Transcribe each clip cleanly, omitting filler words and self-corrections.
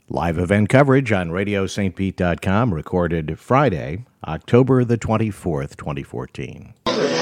Live event coverage on RadioSt.Pete.com, recorded Friday, October the 24th, 2014.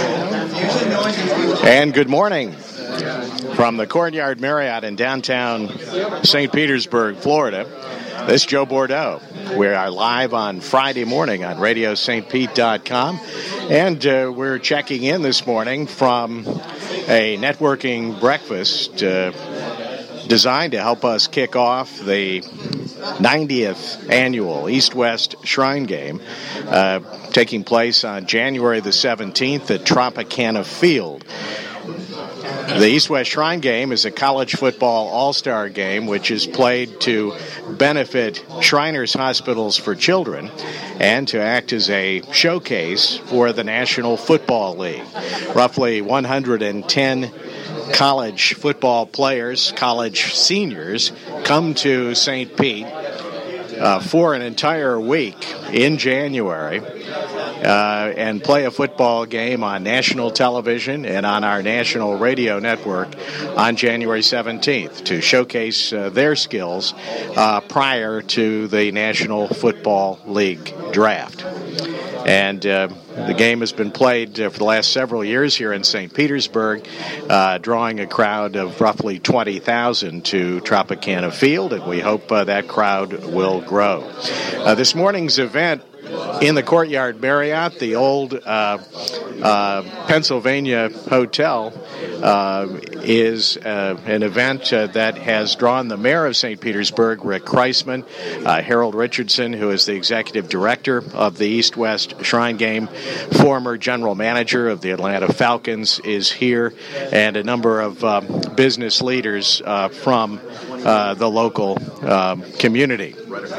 And good morning from the Courtyard Marriott in downtown St. Petersburg, Florida. This is Joe Bordeaux. We are live on Friday morning on RadioSt.Pete.com, and we're checking in this morning from a networking breakfast designed to help us kick off the 90th annual East-West Shrine Game, taking place on January the 17th at Tropicana Field. The East-West Shrine Game is a college football all-star game which is played to benefit Shriners Hospitals for Children and to act as a showcase for the National Football League. Roughly 110 college football players, college seniors, come to St. Pete for an entire week in January and play a football game on national television and on our national radio network on January 17th to showcase their skills prior to the National Football League draft. And the game has been played for the last several years here in St. Petersburg, drawing a crowd of roughly 20,000 to Tropicana Field, and we hope that crowd will grow. This morning's event in the Courtyard Marriott, the old Pennsylvania Hotel, is an event that has drawn the mayor of St. Petersburg, Rick Kreisman, Harold Richardson, who is the executive director of the East-West Shrine Game, former general manager of the Atlanta Falcons, is here, and a number of business leaders from the local community.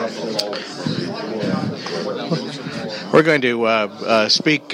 We're going to speak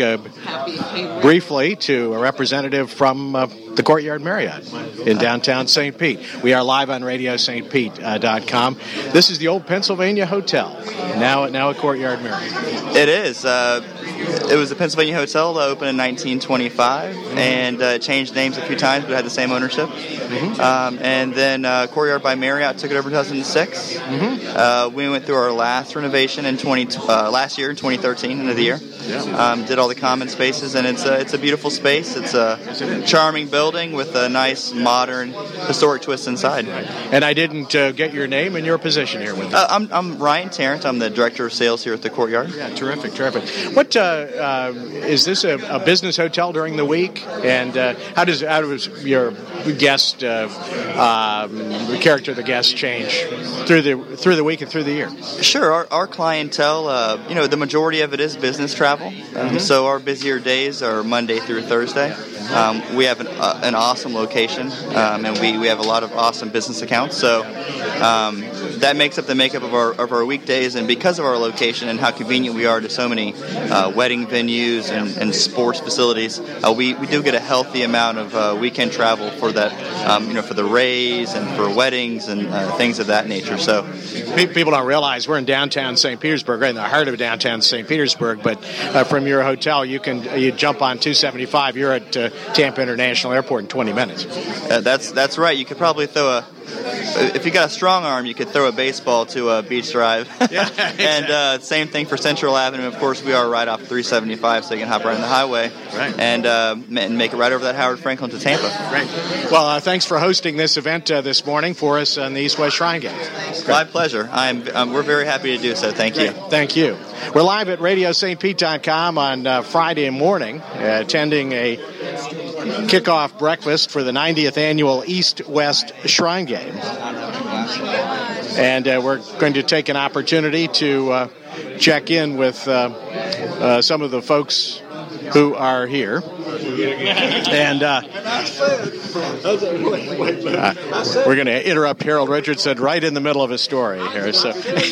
briefly to a representative from the Courtyard Marriott in downtown St. Pete. We are live on RadioSt.Pete.com. This is the old Pennsylvania Hotel, now a Courtyard Marriott. It is. It was the Pennsylvania Hotel that opened in 1925 and changed names a few times, but had the same ownership. Mm-hmm. And then Courtyard by Marriott took it over in 2006. Mm-hmm. We went through our last renovation in last year, in 2013, end of the year. Yeah. Did all the common spaces, and it's a beautiful space. It's a charming building with a nice, modern, historic twist inside. And I didn't get your name and your position here with us. I'm Ryan Tarrant. I'm the director of sales here at the Courtyard. Yeah, terrific. What is this a business hotel during the week? And how does your guest character of the guest change through the week and through the year? Sure. Our clientele, the majority of it is business travel. Mm-hmm. So our busier days are Monday through Thursday. We have an awesome location, and we have a lot of awesome business accounts. So that makes up the makeup of our weekdays. And because of our location and how convenient we are to so many wedding venues and sports facilities, we do get a healthy amount of weekend travel for that, for the Rays and for weddings and things of that nature. So people don't realize we're in downtown St. Petersburg, right in the heart of downtown St. Petersburg. But from your hotel, you jump on 275. You're at Tampa International Airport in 20 minutes. That's right. You could probably if you got a strong arm, you could throw a baseball to Beach Drive. Yeah, exactly. And same thing for Central Avenue. Of course, we are right off 375, so you can hop right on the highway, right, and make it right over that Howard Franklin to Tampa. Great. Well, thanks for hosting this event this morning for us on the East-West Shrine Game. My pleasure. We're very happy to do so. Thank you. Thank you. We're live at RadioSt.Pete.com on Friday morning, attending a kickoff breakfast for the 90th annual East-West Shrine Game. And we're going to take an opportunity to check in with some of the folks who are here. And we're going to interrupt Harold Richardson right in the middle of his story here. So.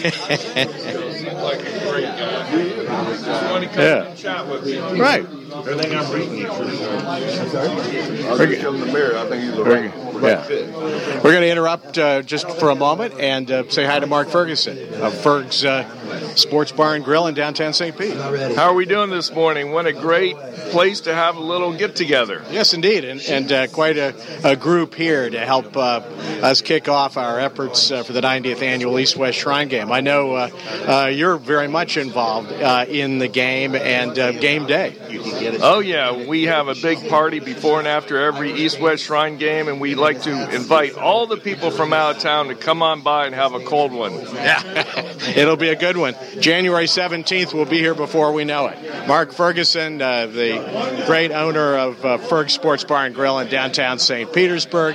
Yeah. Right. Everything I'm reading. I think he's Yeah. We're going to interrupt just for a moment and say hi to Mark Ferguson of Ferg's Sports Bar and Grill in downtown St. Pete. How are we doing this morning? What a great place to have a little get-together. Yes, indeed, and quite a group here to help us kick off our efforts for the 90th annual East-West Shrine Game. I know you're very much involved in the game and game day. Oh, yeah. We have a big party before and after every East-West Shrine Game, and we like to invite all the people from out of town to come on by and have a cold one. Yeah, it'll be a good one. January 17th, we'll be here before we know it. Mark Ferguson, the great owner of Ferg's Sports Bar and Grill in downtown St. Petersburg,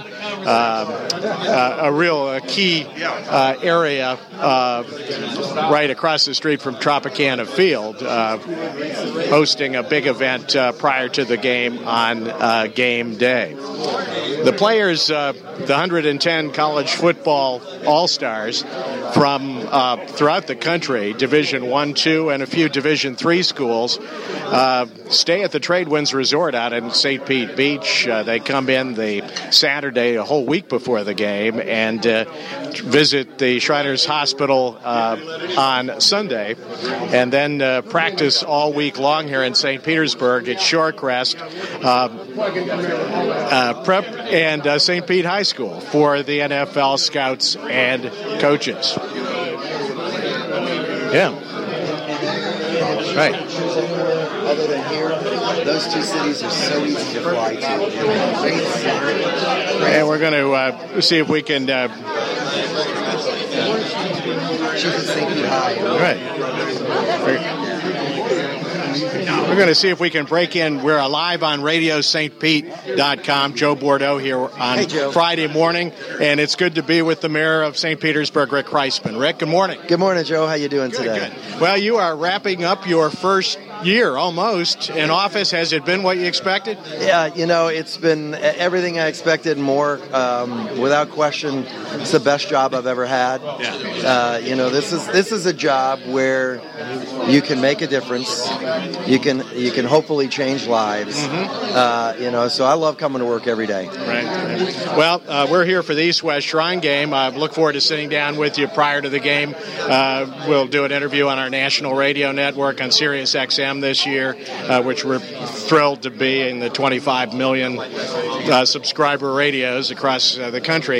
a real key area right across the street from Tropicana Field, hosting a big event prior to the game on game day. The players, the 110 college football all-stars from throughout the country, Division I, II, and a few Division III schools, stay at the Tradewinds Resort out in St. Pete Beach. They come in the Saturday, a whole week before the game, and visit the Shriners Hospital on Sunday, and then practice all week long here in St. Petersburg at Shorecrest Prep and St. Pete High School for the NFL scouts and coaches. Yeah. Right. Other than here, those two cities are so easy to fly to. And we're going to see if we can. We're going to see if we can break in. We're live on RadioSt.Pete.com. Joe Bordeaux here on Friday morning, and it's good to be with the mayor of St. Petersburg, Rick Kreisman. Rick, good morning. Good morning, Joe. How you doing today? Good. Well, you are wrapping up your first year almost in office. Has it been what you expected? Yeah, it's been everything I expected and more. Without question, it's the best job I've ever had. Yeah. This is a job where you can make a difference. You can hopefully change lives. Mm-hmm. So I love coming to work every day. Right. Well, we're here for the East-West Shrine Game. I look forward to sitting down with you prior to the game. We'll do an interview on our national radio network on Sirius XM this year, which we're thrilled to be in the 25 million subscriber radios across the country.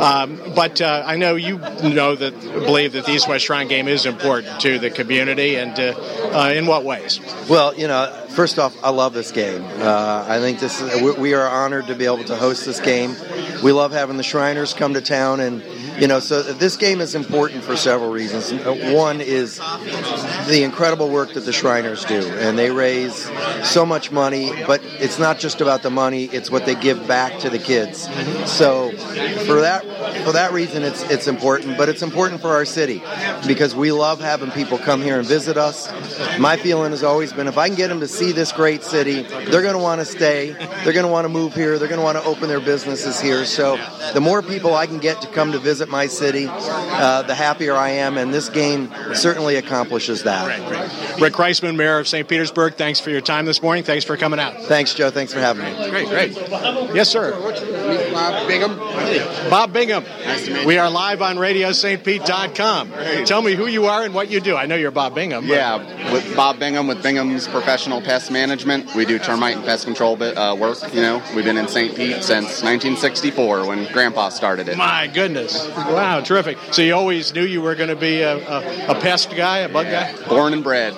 But I know you believe that the East-West Shrine Game is important to the community, and in what ways? Well, first off, I love this game. I think we are honored to be able to host this game. We love having the Shriners come to town, and so this game is important for several reasons. One is the incredible work that the Shriners do, and they raise so much money, but it's not just about the money, it's what they give back to the kids. So for that reason, it's important, but it's important for our city because we love having people come here and visit us. My feeling has always been if I can get them to see this great city, they're going to want to stay, they're going to want to move here, they're going to want to open their businesses here. So the more people I can get to come to visit my city, the happier I am, and this game certainly accomplishes that. Right. Rick Kreisman, Mayor of St. Petersburg, thanks for your time this morning. Thanks for coming out. Thanks, Joe. Thanks for having me. Great. Yes, sir. Bob Bingham. Bob Bingham. Nice to meet you. We are live on RadioSt.Pete.com. Tell me who you are and what you do. I know you're Bob Bingham. Yeah, with Bob Bingham with Bingham's Professional Pest Management. We do termite and pest control work. We've been in St. Pete since 1964 when Grandpa started it. My goodness. Wow, terrific. So you always knew you were going to be a pest guy, a bug guy? Born and bred.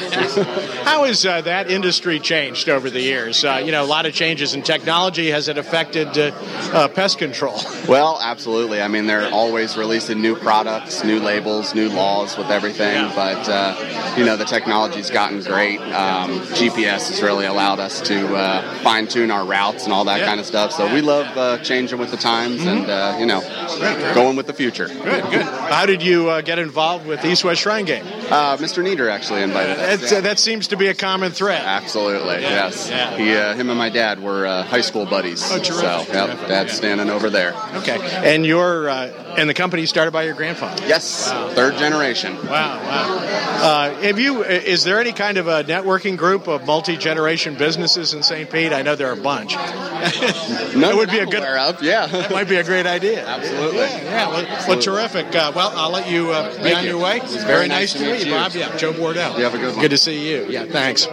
How has that industry changed over the years? A lot of changes in technology. Has it affected pest control? Well, absolutely. I mean, they're always releasing new products, new labels, new laws with everything. Yeah. But, the technology's gotten great. GPS has really allowed us to fine-tune our routes and all that kind of stuff. So we love changing with the times and, going with the future. Good. How did you get involved with the East-West Shrine Game? Mr. Nieder actually invited us. That seems to be a common thread. Absolutely, yes. Yeah. Him and my dad were high school buddies. Oh, terrific. So, Dad's standing over there. Okay. And and the company started by your grandfather? Yes, third generation. Wow. Is there any kind of a networking group of multi-generation businesses in St. Pete? I know there are a bunch. That would be a good. Yeah, that might be a great idea. Absolutely. Well, terrific. Well, I'll let you be on your way. It's very nice to meet you, Bob. Yeah, Joe Bordeaux. You have a good one. Good to see you. Yeah, thanks.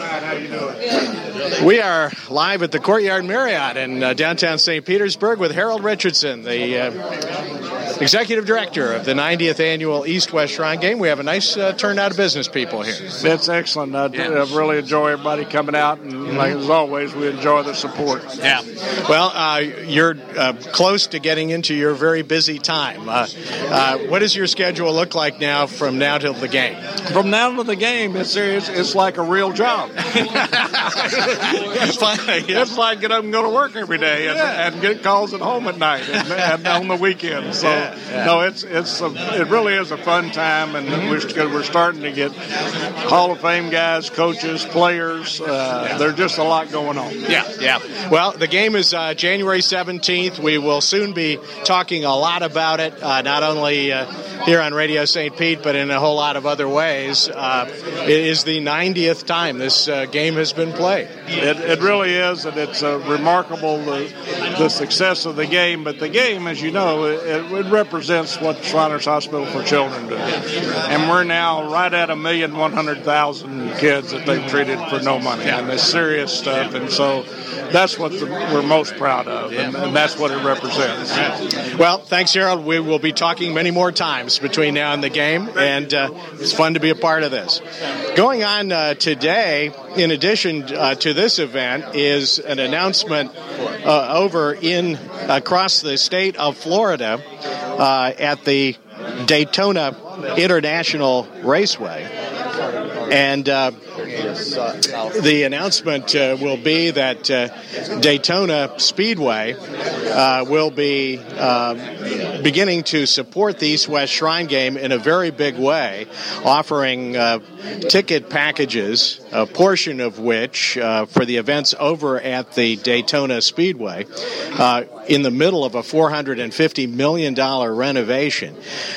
We are live at the Courtyard Marriott in downtown St. Petersburg with Harold Richardson, the Executive Director of the 90th Annual East-West Shrine Game. We have a nice turnout of business people here. That's excellent. I really enjoy everybody coming out, and like as always, we enjoy the support. Yeah. Well, you're close to getting into your very busy time. What does your schedule look like now from now till the game? From now to the game, it's like a real job. It's like get up and go to work every day and get calls at home at night and on the weekend. So no, it really is a fun time, and we're starting to get Hall of Fame guys, coaches, players. There's just a lot going on. Yeah. Well, the game is January 17th. We will soon be talking a lot about it, not only here on Radio St. Pete, but in a whole lot of other ways. It is the 90th time this game has been played. It really is, and it's remarkable the success of the game. But the game, as you know, it represents what Shriners Hospital for Children do. And we're now right at 1,100,000 kids that they've treated for no money. And it's serious stuff. And so that's what we're most proud of, and that's what it represents. Well, thanks, Harold. We will be talking many more times between now and the game, and it's fun to be a part of this. Going on today, in addition to this event, is an announcement over across the state of Florida at the Daytona International Raceway. And the announcement will be that Daytona Speedway will be beginning to support the East-West Shrine Game in a very big way, offering ticket packages, a portion of which for the events over at the Daytona Speedway, in the middle of a $450 million renovation.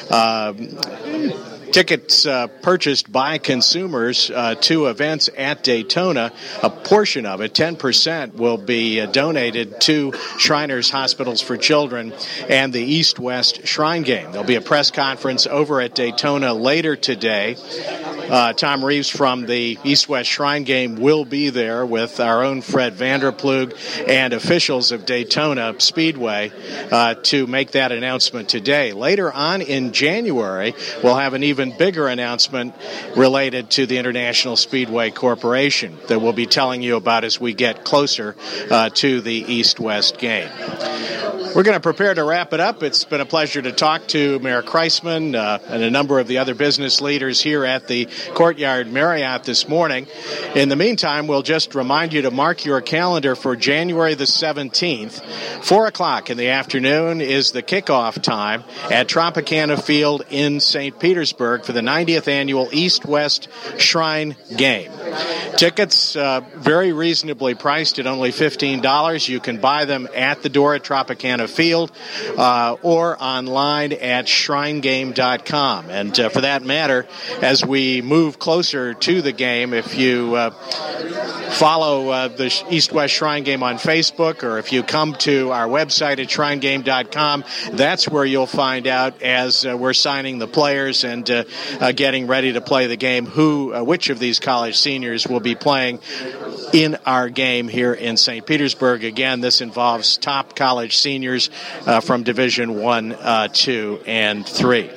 Tickets purchased by consumers to events at Daytona, a portion of it, 10%, will be donated to Shriners Hospitals for Children and the East-West Shrine Game. There'll be a press conference over at Daytona later today. Tom Reeves from the East-West Shrine Game will be there with our own Fred Vanderplug and officials of Daytona Speedway to make that announcement today. Later on in January, we'll have an even bigger announcement related to the International Speedway Corporation that we'll be telling you about as we get closer to the East-West game. We're going to prepare to wrap it up. It's been a pleasure to talk to Mayor Kreisman and a number of the other business leaders here at the Courtyard Marriott this morning. In the meantime, we'll just remind you to mark your calendar for January the 17th. 4 o'clock in the afternoon is the kickoff time at Tropicana Field in St. Petersburg for the 90th Annual East-West Shrine Game. Tickets very reasonably priced at only $15. You can buy them at the door at Tropicana Field or online at shrinegame.com. And for that matter, as we move closer to the game, if you follow the East-West Shrine Game on Facebook, or if you come to our website at shrinegame.com, that's where you'll find out as we're signing the players and getting ready to play the game which of these college seniors will be playing in our game here in St. Petersburg. Again, this involves top college seniors from Division 1, 2, and 3.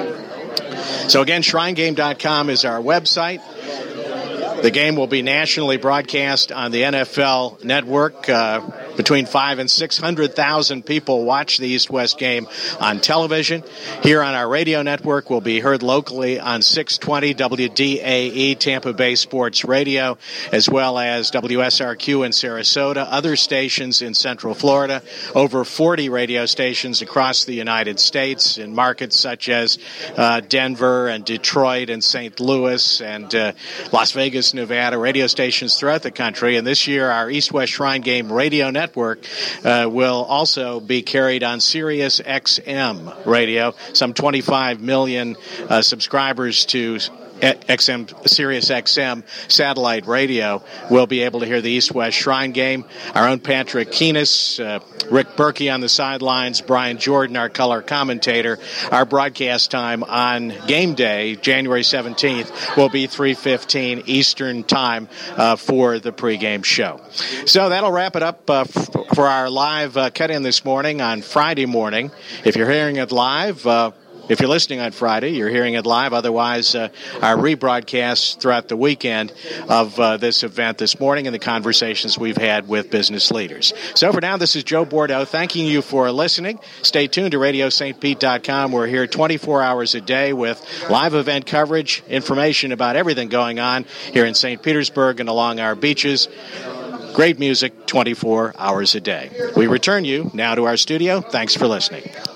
So again, shrinegame.com is our website. The game will be nationally broadcast on the NFL Network. Between 500,000 and 600,000 people watch the East-West game on television. Here on our radio network, will be heard locally on 620 WDAE Tampa Bay Sports Radio, as well as WSRQ in Sarasota, other stations in Central Florida, over 40 radio stations across the United States in markets such as Denver and Detroit and St. Louis and Las Vegas, Nevada, radio stations throughout the country. And this year, our East-West Shrine Game radio network will also be carried on Sirius XM radio, some 25 million subscribers to Sirius XM satellite radio, will be able to hear the East-West Shrine game. Our own Patrick Keenis, Rick Berkey on the sidelines, Brian Jordan, our color commentator. Our broadcast time on game day, January 17th, will be 3:15 Eastern time for the pregame show. So that'll wrap it up for our live cut-in this morning on Friday morning. If you're hearing it live, if you're listening on Friday, you're hearing it live. Otherwise, our rebroadcasts throughout the weekend of this event this morning and the conversations we've had with business leaders. So for now, this is Joe Bordeaux thanking you for listening. Stay tuned to RadioSt.Pete.com. We're here 24 hours a day with live event coverage, information about everything going on here in St. Petersburg and along our beaches. Great music 24 hours a day. We return you now to our studio. Thanks for listening.